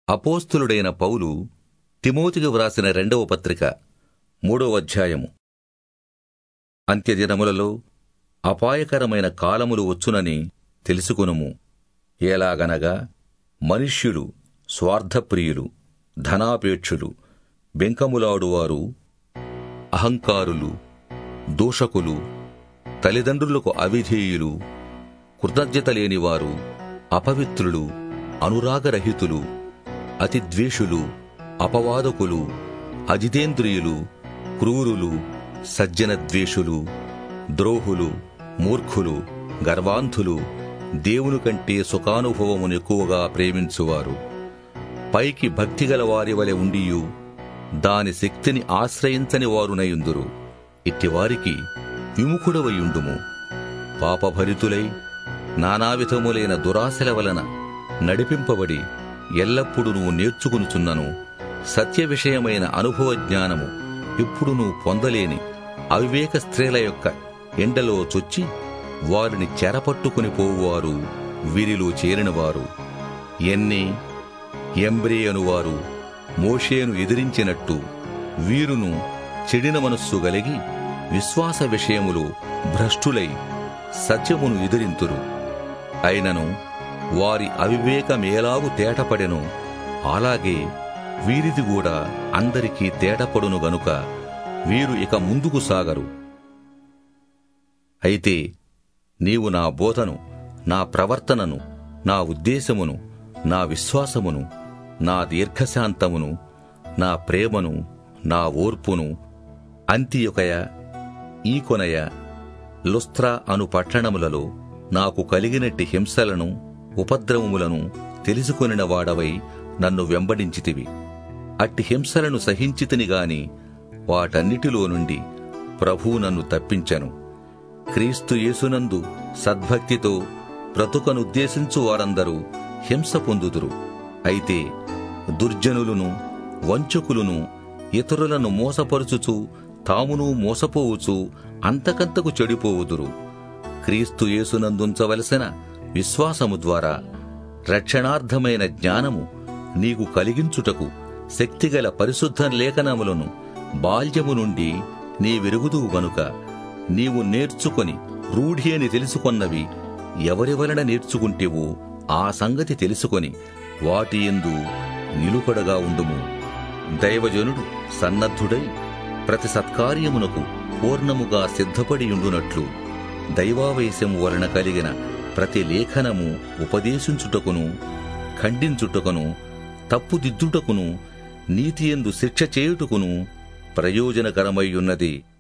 అపోస్తలుడైన పౌలు తిమోతికి వ్రాసిన 2వ పత్రిక 3వ అధ్యాయము. అంత్యదినములలో అపాయకరమైన కాలములు వచ్చునని తెలుసుకొనుము. ఎలాగనగా మనుష్యులు స్వార్థప్రియులు, ధనాపేక్షులు, బెంకములాడువారు, అహంకారులు, దూషకులు, తల్లిదండ్రులకు అవిధేయులు, కృతజ్ఞత లేనివారు, అపవిత్రులు, అనురాగరహితులు, అతిద్వేషులు, అపవాదకులు, అజితేంద్రియులు, క్రూరులు, సజ్జనద్వేషులు, ద్రోహులు, మూర్ఖులు, గర్వాంధులు, దేవుని కంటే సుఖానుభవమును ఎక్కువగా ప్రేమించువారు, పైకి భక్తిగల వారి వలె ఉండియు దాని శక్తిని ఆశ్రయించని వారునయుందురు. ఇట్టివారికి విముఖుడవయుండుము. పాపభరితులై నానావిధములైన దురాశల వలన నడిపింపబడి ఎల్లప్పుడూ నేర్చుకునుచున్నను సత్య విషయమైన అనుభవ జ్ఞానము ఎప్పుడునూ పొందలేని అవివేక స్త్రీల యొక్క ఎండలో చొచ్చి వారిని చెరపట్టుకుని పోవువారు వీరిలో చేరినవారు. ఎన్నే, ఎంబ్రే అనువారు మోషేను ఎదిరించినట్టు వీరును చెడిన మనస్సు గలిగి విశ్వాస విషయములో భ్రష్టులై సత్యమును ఎదిరింతురు. అయినను వారి అవివేకమేలాగు తేటపడెను, అలాగే వీరిది కూడా అందరికీ తేటపడును గనుక వీరు ఇక ముందుకు సాగరు. అయితే నీవు నా బోధను, నా ప్రవర్తనను, నా ఉద్దేశమును, నా విశ్వాసమును, నా దీర్ఘశాంతమును, నా ప్రేమను, నా ఓర్పును అంతియొకయ, ఈకొనయ, లుస్త్రా అను పట్టణములలో నాకు కలిగినట్టి హింసలను, ఉపద్రవములను తెలుసుకొనిన వాడవై నన్ను వెంబడించితివి. అట్టి హింసలను సహించితిని గాని వాటన్నిటిలో నుండి ప్రభువు నన్ను తప్పించెను. క్రీస్తు యేసునందు సద్భక్తితో బ్రతుకనుద్దేశించు వారందరూ హింస పొందుదురు. అయితే దుర్జనులను, వంచకులను, ఇతరులను మోసపరుచుచు తామును మోసపోవుచు అంతకంతకు చెడిపోవుదురు. క్రీస్తు యేసునందుంచవలసిన విశ్వాసము ద్వారా రక్షణార్థమైన జ్ఞానము నీకు కలిగించుటకు శక్తిగల పరిశుద్ధ లేఖనములను బాల్యము నుండి నీ వెరుగుదువు గనుక నీవు నేర్చుకొని రూఢి అని తెలుసుకొన్నవి ఎవరి వలన నేర్చుకుంటేవో ఆ సంగతి తెలుసుకొని వాటి యందు నిలుకడగా ఉండుము. దైవజనుడు సన్నద్ధుడై ప్రతి సత్కార్యమునకు పూర్ణముగా సిద్ధపడియుండునట్లు దైవావేశము వలన కలిగిన ప్రతి లేఖనము ఉపదేశించుటకును, ఖండించుటకును, తప్పుదిద్దుటకును, నీతియందు శిక్ష చేయుటకును ప్రయోజనకరమై ఉన్నది.